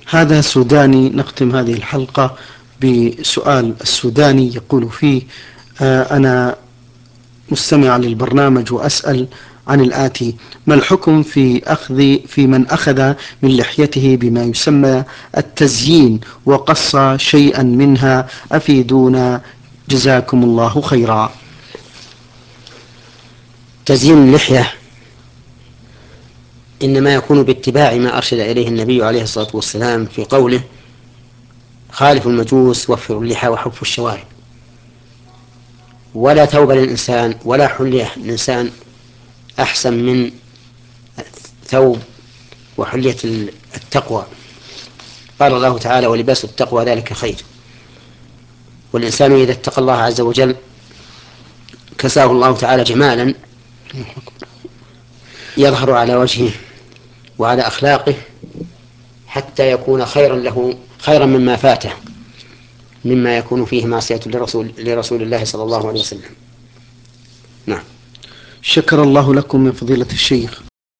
هذا سوداني. نختم هذه الحلقة بسؤال السوداني يقول فيه: أنا مستمع للبرنامج وأسأل عن الآتي: ما الحكم في من أخذ من لحيته بما يسمى التزيين وقص شيئا منها؟ أفيدونا جزاكم الله خيرا. تزيين اللحية إنما يكون باتباع ما أرشد إليه النبي عليه الصلاة والسلام في قوله: خالف المجوس وفروا اللحى وحفوا الشوارب. ولا ثوب للإنسان ولا حلية للإنسان أحسن من ثوب وحلية التقوى. قال الله تعالى: ولباس التقوى ذلك خير. والإنسان إذا اتقى الله عز وجل كساه الله تعالى جمالا يظهر على وجهه وعلى أخلاقه حتى يكون خيرا له، خيرا مما فاته مما يكون فيه معصية لرسول الله صلى الله عليه وسلم. نعم. شكر الله لكم من فضيلة الشيخ.